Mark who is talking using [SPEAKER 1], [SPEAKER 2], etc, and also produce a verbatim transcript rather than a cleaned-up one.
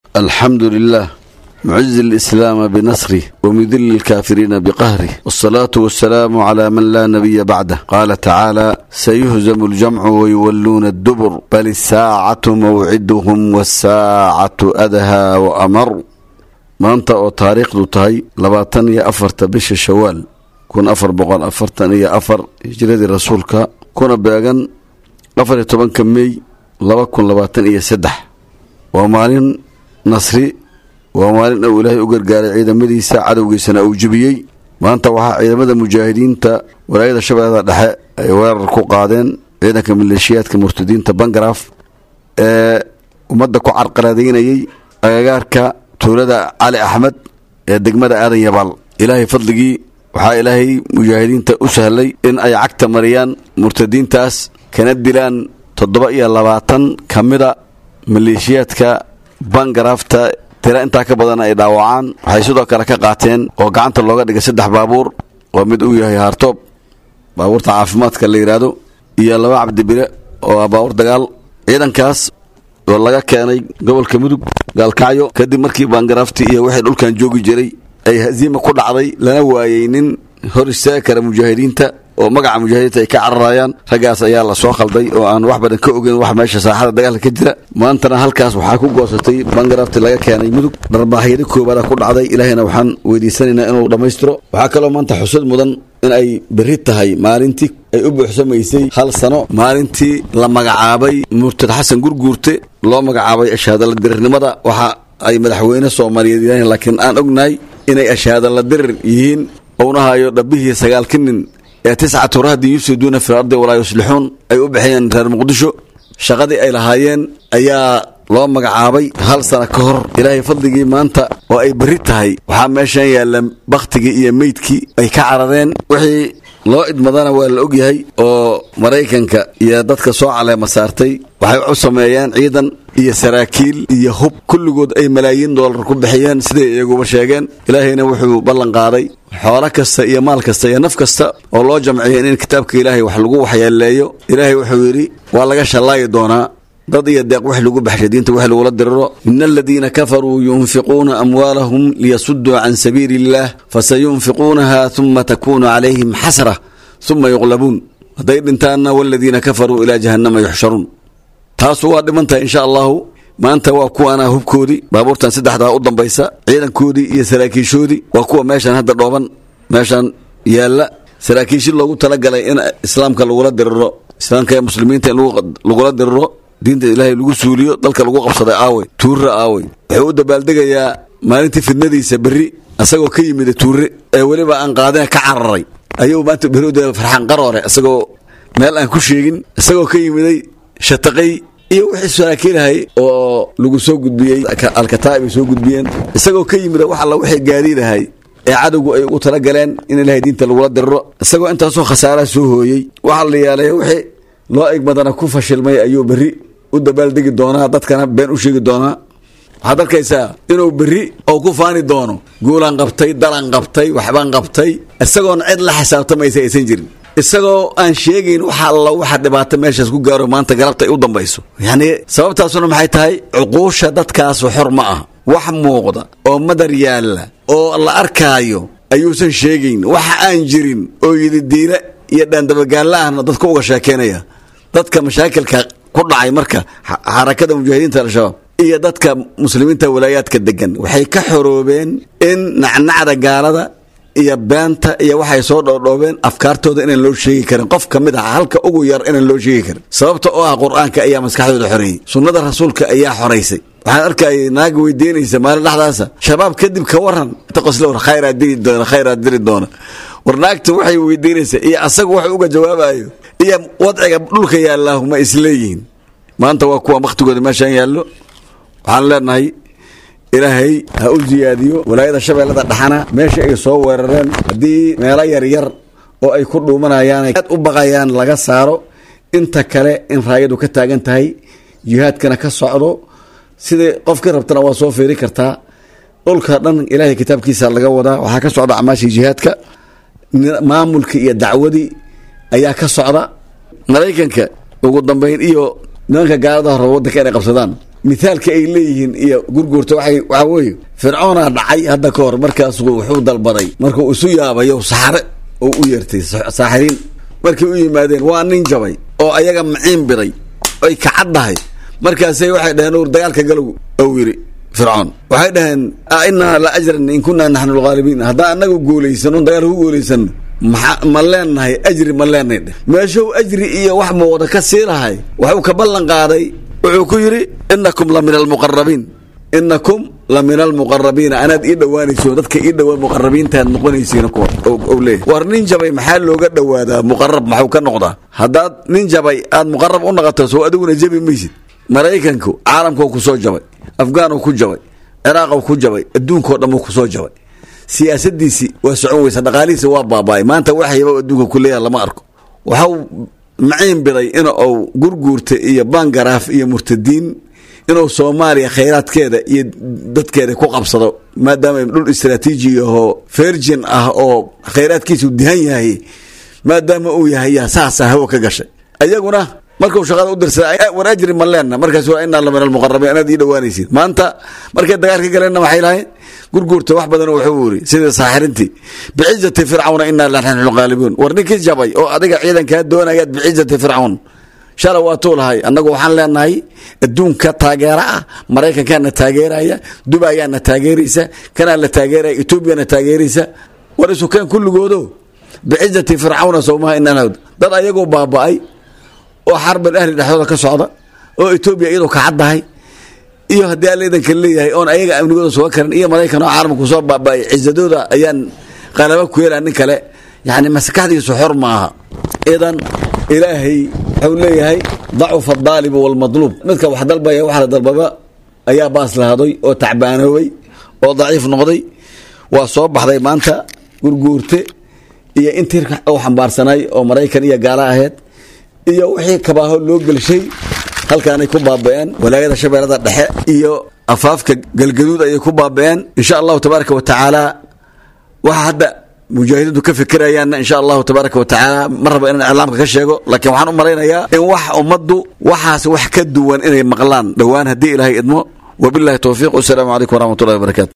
[SPEAKER 1] الحمد لله معز الإسلام بنصره ومذل الكافرين بقهره، والصلاة والسلام على من لا نبي بعده. قال تعالى: سيهزم الجمع ويولون الدبر بل الساعة موعدهم والساعة أدهى وأمر. maanta oo taariikhdu tahay labaatan iyo afarta bisha shawaal kun afar boqol afartan iyo afar hijradii rasuulka kuna beegan afar iyo tobanka May laba kun labaatan iyo saddex waa maalin nasri waa maalin uu Ilaahay u gargaaray ciidamadiisa cadawgiisana uu jabiyay. maanta waxaa ciidamada mujaahidiinta walaayada shabeellada dhexe ay weerar ku qaadeen ciidanka maleeshiyaadka murtadiinta Bangaraf ee ummadda ku carqaladeynayay agagaarka tuulada Ali Axmed ee degmada Aadan Yabaal. ilaahay fadligii waxaa ilaahay mujaahidiinta u sahlay in ay cagta mariyaan murtadiintaas kana dilaan toddoba iyo labaatan kamida maleeshiyaadka Bangarafta. tira intaa ka badan ay dhaawacaan. waxay sidoo kale ka qaateen oo gacanta looga dhigay saddex baabuur oo mid uu yahay hartoob baabuurta caafimaadka la yiraahdo iyo laba cabdibile oo baabuur dagaal. ciidankaas oo laga keenay gobolka Mudug Gaalkacyo kadib markii Bangarafti iyo wixii dhulkan joogi jiray ay haziima ku dhacday lana waayay nin hor istaagi kara mujaahidiinta oo magaca mujaahidiinta ay ka cararayaan. ragaas ayaa la soo khalday oo aan wax badan ka ogeyn wax meesha saaxada dagaalka ka jira. maantana halkaas waxaa ku goosatay Bangarafti laga keenay Mudug darbaaxyada koobaad ku dhacday. ilaahayna waxaan weydiisanaynaa inuu dhameystiro. waxaa kaloo maanta xusud mudan in ay berri tahay maalintii ay u buuxsamaysay hal sano maalintii la magacaabay Murtad Xasan Gurguurte loo magacaabay ashaadala dirirnimada. waxa ay madaxweyne Soomaaliyeed yahay laakiin aan ognahay inay ashaadala dirir yihiin oona hayo dhabihii sagaalkii nin ee tiscatu rahdi yufsiduuna fil ardi walaa yuslixuun ay u bixiyeen reer Muqdisho. shaqadii ay lahaayeen ayaa loo magacaabay hal sano ka hor. ilaahay fadligii maanta oo ay berri tahay waxaa meeshan yaalla baktigii iyo meydkii ay ka carareen. wixii loo idmadana waa la ogyahay oo Maraykanka iyo dadka soo caleema saartay waxay u sameeyeen ciidan iyo saraakiil iyo hub kulligood ay malaayiin doolar ku bixiyeen siday iyaguba sheegeen. ilaahayna wuxuu ballan qaaday xoolo kasta iyo maal kasta iyo naf kasta oo loo jamciyay in kitaabka ilaahay wax lagu waxyeeleeyo. ilaahay wuxuu yiri waa laga shalaayi doonaa dad iyo deeq wax lagu baxshay diinta wax lagu la diriro. innal ladina kafaruu yunfiquna amwaalahum liyasuddu an sabiilillah fasayunfiqunaha thumma takunu alayhim hasra thumma yughlabun. haday dhintaana walladina kafaruu ila jahannama yuhsharun. taas waa dhimantay insha Allah. maanta waa kuwana hubkoodii baabuurtan saddexda u dambaysa ciidankoodii iyo saraakiishoodii waa kuwa meeshan hadda dhooban meeshan yaala. saraakiishii loogu talagalay in islaamka lagu la diriro islaamka iyo muslimiinta lagu la diriro diinta ilaahay lagu suuliyo dalka lagu qabsaday aaway tuura aaway. wuxuu u dabaaldegayaa maalintii fidnadiisa berri asagoo ka yimid tuure ee waliba aan qaadeen ka cararay ayuu maanta berri u dabaaldegayaa farxan qaroore asagoo meel aan ku sheegin asagoo ka yimiday shataqay iyo wixii saraakiilahay oo lagu soo gudbiyay alkataab ay soo gudbiyeen isagoo ka yimid wax alla wixii gaariidahay ee cadawgu ay ugu tala galeen in ilaahay diinta lagu la diriro isagoo intaas oo khasaara soo hooyay waxa la yaalay wixii loo igmadana ku fashilmay ayuu berri u dabaaldegi doonaa dadkana been u sheegi doonaa. waxaad arkaysaa inuu berri oo ku faani doono guulan qabtay dalan qabtay waxbaan qabtay isagoon cid la xisaabtamaysa aysan jirin isagoo aan sheegayn waxa alla waxa dhibaato meeshaas ku gaaro maanta galabta ay u dambayso. yani sababtaasuna maxay tahay cuquusha dadkaas xor ma ah. wax muuqda oo madar yaala oo la arkaayo ayuusan sheegayn waxa aan jirin oo yidi diina iyo dhandabagaalaahna dadku uga sheekeynaya. dadka mashaakilka ku dhacay marka xarakada mujaahidiinta al-shabaab iyo dadka muslimiinta walaayaadka degan waxay ka xoroobeen in nacnacda gaalada iyo beenta iyo waxay soo dhoodhoobeen afkaartooda inaan loo sheegi karin qof kamid ah halka ugu yar inaan loo sheegi karin. sababta oo ah quraanka ayaa maskaxdooda xoreeyay sunnada rasuulka ayaa xoreysay. waxaan arkay naag weydiinaysa maalin dhaxdaasa shabaab kadib ka waran taqoslo war khayraad diri doona khayraad diri doona war naagta waxay weydiinaysa iyo asagu wax uga jawaabayo iyo wadciga dhulka yaallahu ma isleeyihiin. maanta waa kuwa waqtigooda meeshan yaallo. waxaan leenahay ilaahay ha u ziyaadiyo walaayada shabeellada dhaxana meesha ay soo weerareen hadii meelo yar yar oo ay ku dhuumanayaan ay u baqayaan laga saaro inta kale in raayadu ka taagan tahay jihaadkana ka socdo sidii qofka rabtana waa soo fiiri kartaa dhulka dhan ilaahay kitaabkiisa laga wadaa waxa ka socda amaashi jihaadka maamulka iyo dacwadii ayaa ka socda. Maraykanka ugu dambeyn iyo nimanka gaalada hore waddanka inay qabsadaan مثالك أي ليهن إيه قرقورته وحي وعوي فرعون دعي هذا كور مركز وحود البري مركز أسويا بيو سحر أو يرتي ساحرين مركز أي مادين وانين جبي أو أيجا معين بري أي كعدها مركز سي واحد هنور دجال كجلو أو يري فرعون واحد هن أئنا لا أجر إن كنا نحن الغالبين هذا أنا قولي سنون دجال هو قولي سن ملان هاي أجري ملان ما شو أجري إيه وحمة وده كسير هاي وحو كبلن قاري وعكيري إنكم لمن المقربين إنكم لمن المقربين أنا إيد واني شو ذاتك إيد والمقربين تان نقولي سينكوا أو أو ليه ورنينجا بي محل لو قد وهذا مقرب محو كنقطة هذا نينجا بي أد مقرب قلنا قطة أدونا جبي ميسي ملايكنكو عالمكو كسو جبي أفغانو كو جبي عراقو كو جبي الدون كو دمو كسو جبي سياسة دي سي وسعوي صدقالي سوا باباي ما أنت واحد يبقى الدون كلية لما أركو وحو معين بري إنه أو قرقورت إيه بانقراف إيه مرتدين إنه سوماليا خيرات كذا يدت كذا كوك أبصره ما دام يقولون استراتيجي هو فيرجن أه أو خيرات كيسو دهية هي ما دام أوي هي ساسة هو كجش أيقونا مركب شغال أدرس ورأجري ملنا مركز سواء إن الله من المقربين أنا دي دوانيسين ما أنت مركز دقار كي قالنا محيلين قرقورته واحد بدنا وحوري سيد ساحرنتي بعزة فرعون إنا نحن الغالبون ورنيك الجبي أو أديك عيدا كهاد دونا جد بعزة فرعون شالوا طول هاي أنا جو حن لنا هاي الدون كتاجرة مريكا كان تاجرة دبي كان تاجريسة كان التاجرة إثيوبيا تاجريسة ورسو كان كل جودو بعزة فرعون سومها إن نود ده يجوا باباي وحرب الأهل الحوضة كصعدة وإثيوبيا إيده كعدة هاي إيه هدي اللي ده كلية هاي أنا أيجا من جودو سواء كان إيه مريكا نوع عارم كوساب باباي عزة دودا أيان قالوا كوير أنك لا يعني مسكاتي سحر معها إذن إلهي حولي هاي ضعف الطالب والمطلوب مثل واحد البيا واحد البابا أيا باس لهذي أو تعبانوي أو ضعيف نقضي وصوب بحذي ما أنت قرقورتي إيه أنت أو حنبار سناي أو مريكان إيه قالا هاد إيه وحي كباهو لوج الشيء هل كان يكون بابين ولا هذا شبه هذا الدحاء إيه أفافك قلقدود يكون بابين إن شاء الله تبارك وتعالى واحد مجاهدين كيف كرايان إن شاء الله تبارك وتعالى مرة بين إعلامك كشيء لكن وحنا مرينا يا إن وح أمضوا وحاس وحكدوا وإن مقلان دوان هدي إلهي إدمو وبالله توفيق والسلام عليكم ورحمة الله وبركاته.